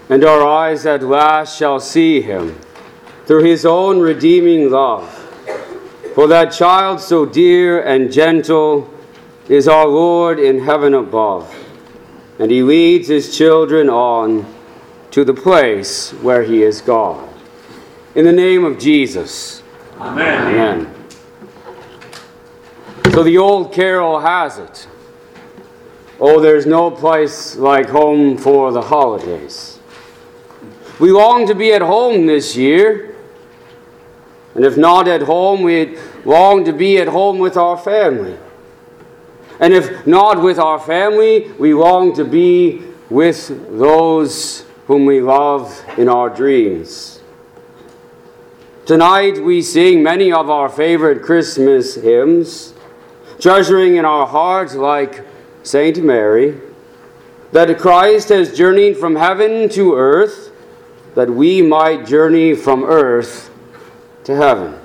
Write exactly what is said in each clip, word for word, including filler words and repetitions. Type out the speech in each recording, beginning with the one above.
and our eyes at last shall see him through his own redeeming love. For that child so dear and gentle is our Lord in heaven above, and he leads his children on to the place where he is gone. In the name of Jesus. Amen. Amen. So the old carol has it. Oh, there's no place like home for the holidays. We long to be at home this year. And if not at home, we long to be at home with our family. And if not with our family, we long to be with those whom we love in our dreams. Tonight we sing many of our favorite Christmas hymns, treasuring in our hearts, like Saint Mary, that Christ has journeyed from heaven to earth, that we might journey from earth to heaven.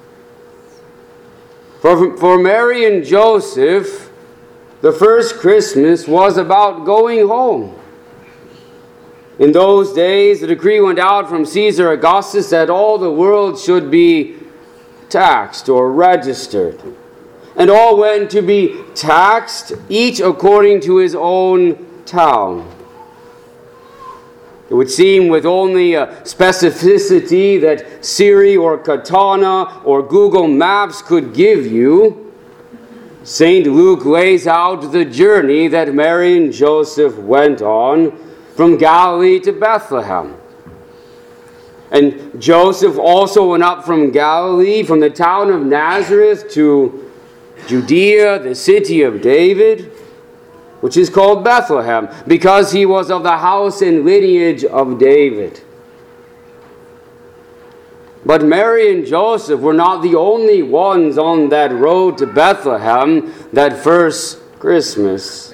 For, for Mary and Joseph, the first Christmas was about going home. In those days, the decree went out from Caesar Augustus that all the world should be taxed or registered. And all went to be taxed, each according to his own town. It would seem with only a specificity that Siri or Katana or Google Maps could give you, Saint Luke lays out the journey that Mary and Joseph went on from Galilee to Bethlehem. And Joseph also went up from Galilee, from the town of Nazareth to Judea, the city of David, which is called Bethlehem, because he was of the house and lineage of David. But Mary and Joseph were not the only ones on that road to Bethlehem that first Christmas.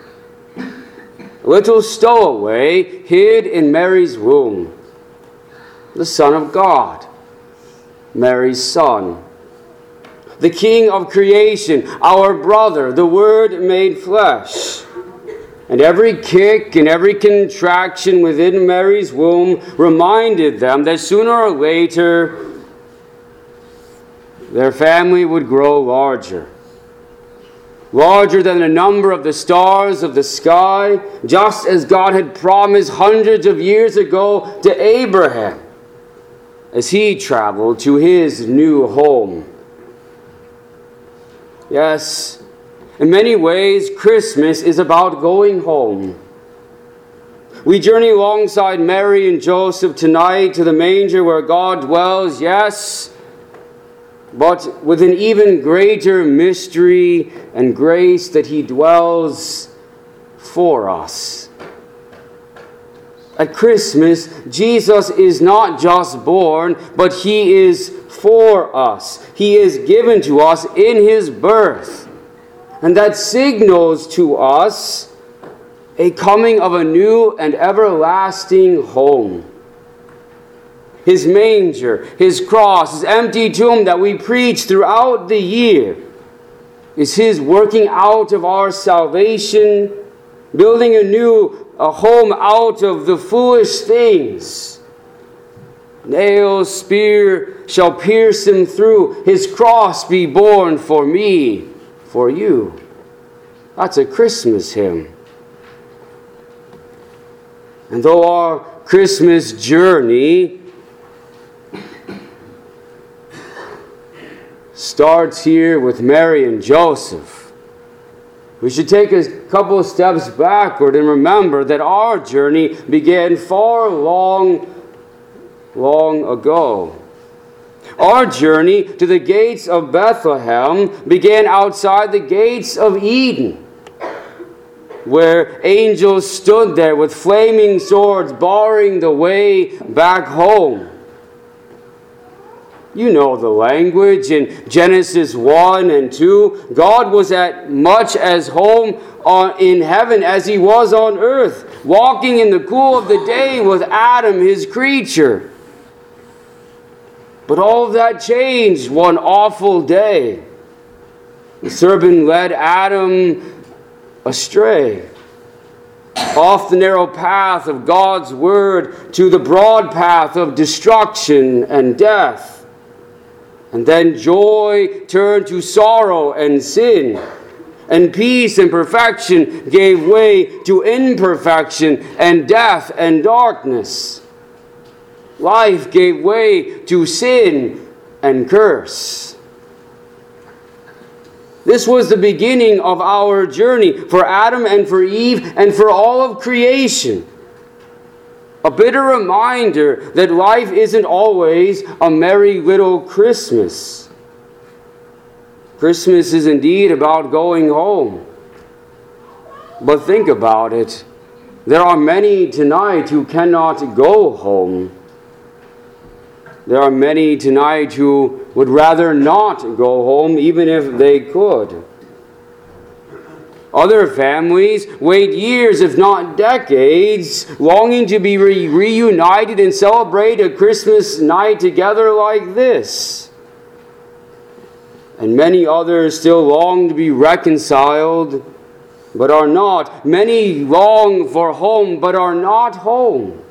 A little stowaway hid in Mary's womb the Son of God, Mary's son, the King of creation, our brother, the Word made flesh. And every kick and every contraction within Mary's womb reminded them that sooner or later their family would grow larger. Larger than the number of the stars of the sky, just as God had promised hundreds of years ago to Abraham as he traveled to his new home. Yes, in many ways, Christmas is about going home. We journey alongside Mary and Joseph tonight to the manger where God dwells, yes, but with an even greater mystery and grace that he dwells for us. At Christmas, Jesus is not just born, but he is for us. He is given to us in his birth. And that signals to us a coming of a new and everlasting home. His manger, his cross, his empty tomb that we preach throughout the year is his working out of our salvation, building a new a home out of the foolish things. Nail, spear shall pierce him through. His cross be borne for me, for you. That's a Christmas hymn. And though our Christmas journey starts here with Mary and Joseph, we should take a couple of steps backward and remember that our journey began far long, long ago. Our journey to the gates of Bethlehem began outside the gates of Eden, where angels stood there with flaming swords barring the way back home. You know the language. In Genesis one and two, God was at much as home on, in heaven as he was on earth, walking in the cool of the day with Adam, his creature. But all of that changed one awful day. The serpent led Adam astray. off the narrow path of God's word to the broad path of destruction and death. And then joy turned to sorrow and sin. And peace and perfection gave way to imperfection and death and darkness. Life gave way to sin and curse. This was the beginning of our journey for Adam and for Eve and for all of creation. A bitter reminder that life isn't always a merry little Christmas. Christmas is indeed about going home. But think about it. There are many tonight who cannot go home. There are many tonight who would rather not go home even if they could. Other families wait years, if not decades, longing to be re- reunited and celebrate a Christmas night together like this. And many others still long to be reconciled, but are not. Many long for home, but are not home.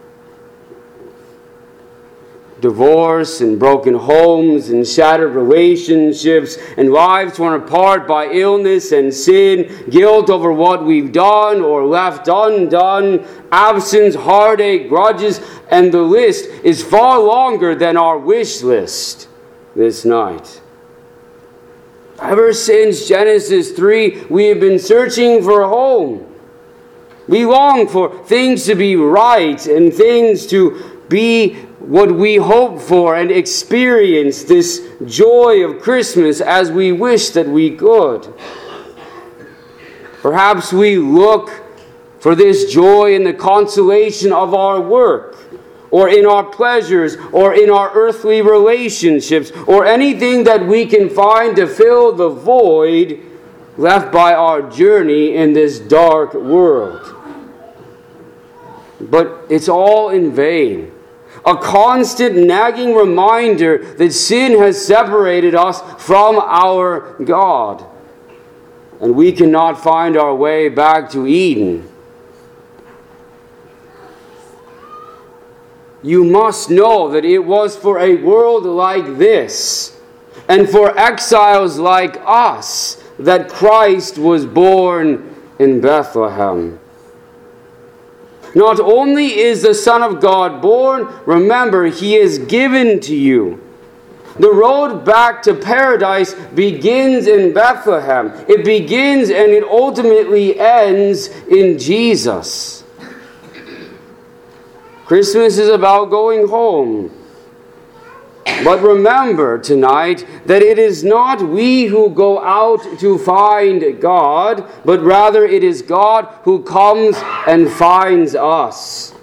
Divorce and broken homes and shattered relationships and lives torn apart by illness and sin, guilt over what we've done or left undone, absence, heartache, grudges, and the list is far longer than our wish list this night. Ever since Genesis three, we have been searching for home. We long for things to be right and things to be what we hope for and experience this joy of Christmas as we wish that we could. Perhaps we look for this joy in the consolation of our work, or in our pleasures, or in our earthly relationships, or anything that we can find to fill the void left by our journey in this dark world. But it's all in vain. A constant nagging reminder that sin has separated us from our God. And we cannot find our way back to Eden. You must know that it was for a world like this, and for exiles like us, that Christ was born in Bethlehem. Not only is the Son of God born, remember, He is given to you. The road back to paradise begins in Bethlehem. It begins and it ultimately ends in Jesus. Christmas is about going home. But remember tonight that it is not we who go out to find God, but rather it is God who comes and finds us.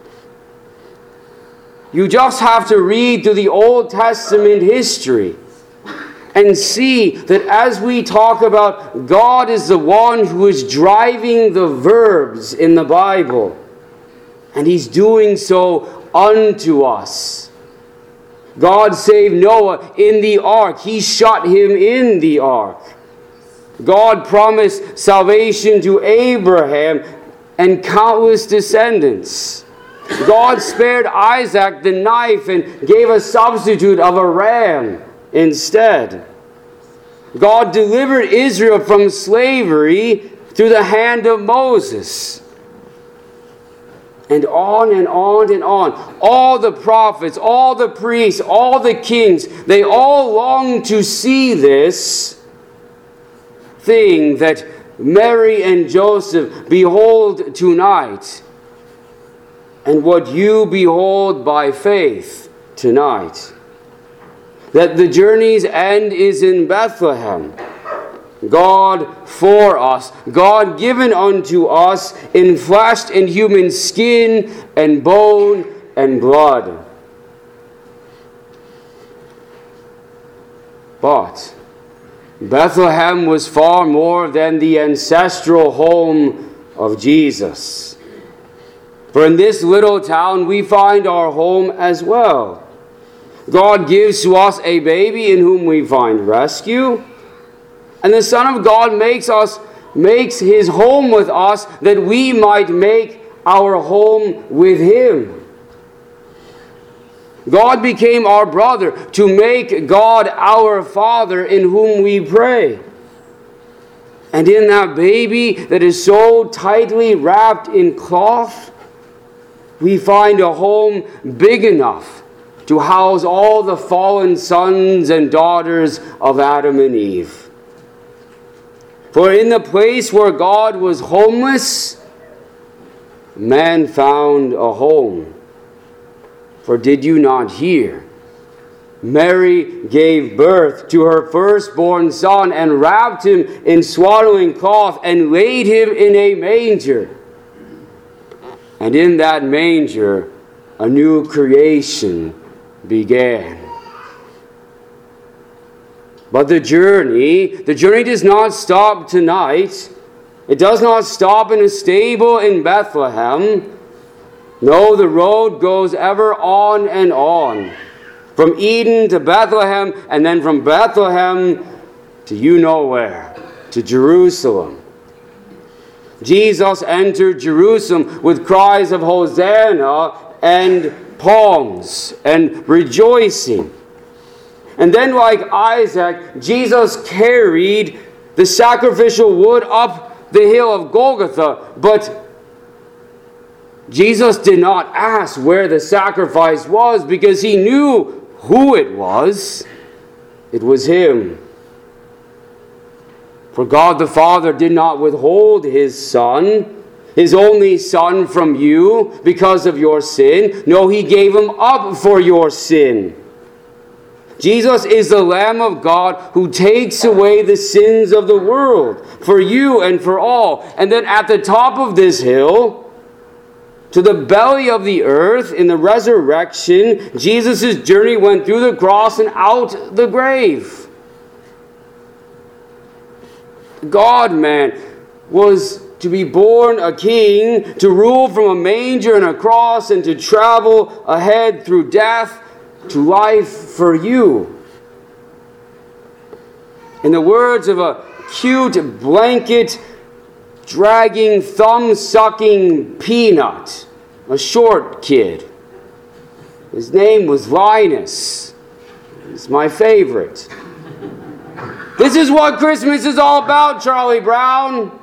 You just have to read through the Old Testament history and see that as we talk about God is the one who is driving the verbs in the Bible, and He's doing so unto us. God saved Noah in the ark. He shut him in the ark. God promised salvation to Abraham and countless descendants. God spared Isaac the knife and gave a substitute of a ram instead. God delivered Israel from slavery through the hand of Moses. And on and on and on. All the prophets, all the priests, all the kings, they all long to see this thing that Mary and Joseph behold tonight, and what you behold by faith tonight. That the journey's end is in Bethlehem. God for us, God given unto us in flesh and human skin and bone and blood. But Bethlehem was far more than the ancestral home of Jesus. For in this little town we find our home as well. God gives to us a baby in whom we find rescue. And the Son of God makes us makes his home with us that we might make our home with him. God became our brother to make God our Father in whom we pray. And in that baby that is so tightly wrapped in cloth, we find a home big enough to house all the fallen sons and daughters of Adam and Eve. For in the place where God was homeless, man found a home. For did you not hear? Mary gave birth to her firstborn son and wrapped him in swaddling cloth and laid him in a manger. And in that manger a new creation began. But the journey, the journey does not stop tonight. It does not stop in a stable in Bethlehem. No, the road goes ever on and on. From Eden to Bethlehem, and then from Bethlehem to you know where, to Jerusalem. Jesus entered Jerusalem with cries of Hosanna and palms and rejoicing. And then, like Isaac, Jesus carried the sacrificial wood up the hill of Golgotha, but Jesus did not ask where the sacrifice was because he knew who it was. It was him. For God the Father did not withhold his Son, his only Son, from you because of your sin. No, he gave him up for your sin. Jesus is the Lamb of God who takes away the sins of the world for you and for all. And then at the top of this hill, to the belly of the earth, in the resurrection, Jesus' journey went through the cross and out the grave. God-man was to be born a king, to rule from a manger and a cross, and to travel ahead through death to life for you. In the words of a cute blanket dragging, thumb-sucking peanut, a short kid. His name was Linus. He's my favorite. This is what Christmas is all about, Charlie Brown.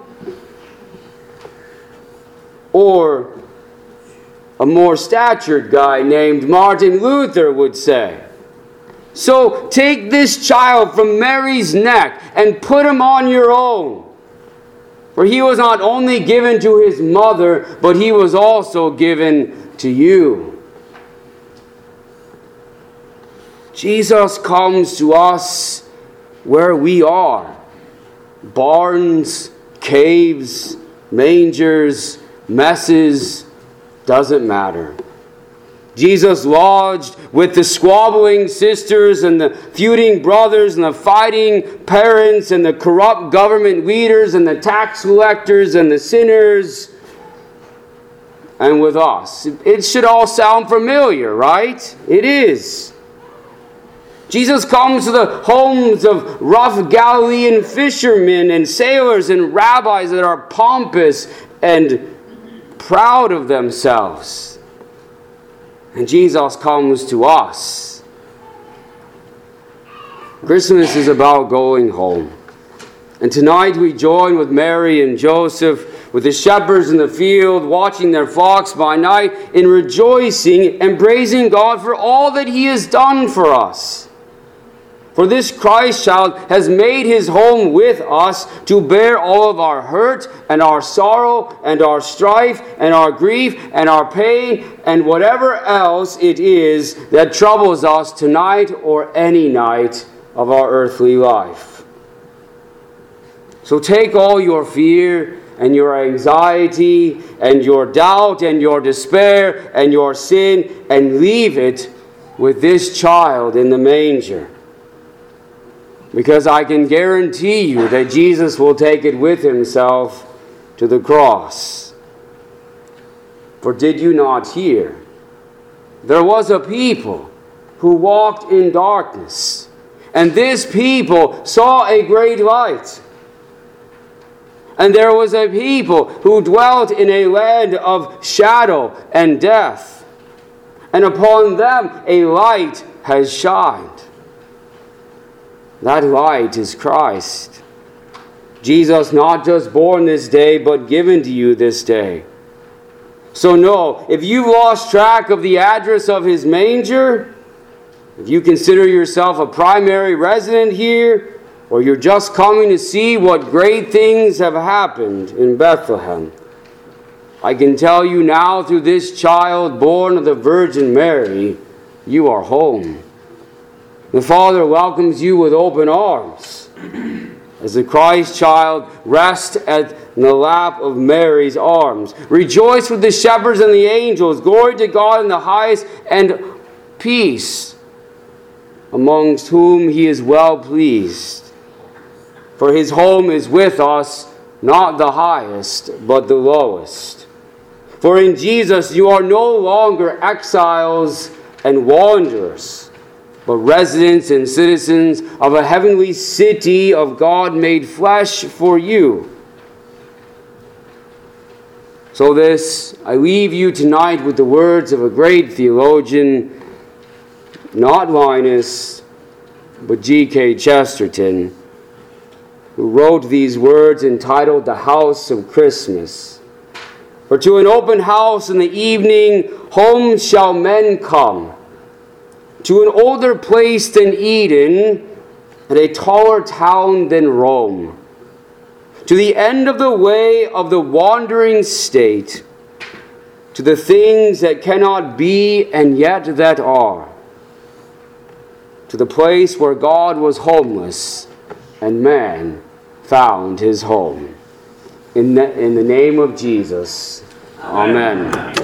Or a more statured guy named Martin Luther would say. So take this child from Mary's neck and put him on your own. For he was not only given to his mother, but he was also given to you. Jesus comes to us where we are. Barns, caves, mangers, messes, doesn't matter. Jesus lodged with the squabbling sisters and the feuding brothers and the fighting parents and the corrupt government leaders and the tax collectors and the sinners. And with us. It should all sound familiar, right? It is. Jesus comes to the homes of rough Galilean fishermen and sailors and rabbis that are pompous and proud of themselves. And Jesus comes to us. Christmas is about going home. And tonight we join with Mary and Joseph, with the shepherds in the field, watching their flocks by night, in rejoicing and praising God for all that he has done for us. For this Christ child has made his home with us to bear all of our hurt and our sorrow and our strife and our grief and our pain and whatever else it is that troubles us tonight or any night of our earthly life. So take all your fear and your anxiety and your doubt and your despair and your sin and leave it with this child in the manger. Because I can guarantee you that Jesus will take it with himself to the cross. For did you not hear? There was a people who walked in darkness, and this people saw a great light. And there was a people who dwelt in a land of shadow and death. And upon them a light has shined. That light is Christ. Jesus not just born this day, but given to you this day. So no, if you've lost track of the address of his manger, if you consider yourself a primary resident here, or you're just coming to see what great things have happened in Bethlehem, I can tell you now through this child born of the Virgin Mary, you are home. The Father welcomes you with open arms as the Christ child rests at the lap of Mary's arms. Rejoice with the shepherds and the angels. Glory to God in the highest, and peace amongst whom he is well pleased. For his home is with us, not the highest, but the lowest. For in Jesus you are no longer exiles and wanderers, but residents and citizens of a heavenly city of God made flesh for you. So this, I leave you tonight with the words of a great theologian, not Linus, but G K Chesterton, who wrote these words entitled The House of Christmas. For to an open house in the evening, home shall men come, to an older place than Eden, and a taller town than Rome, to the end of the way of the wandering state, to the things that cannot be and yet that are, to the place where God was homeless and man found his home. In the, in the name of Jesus, amen. Amen.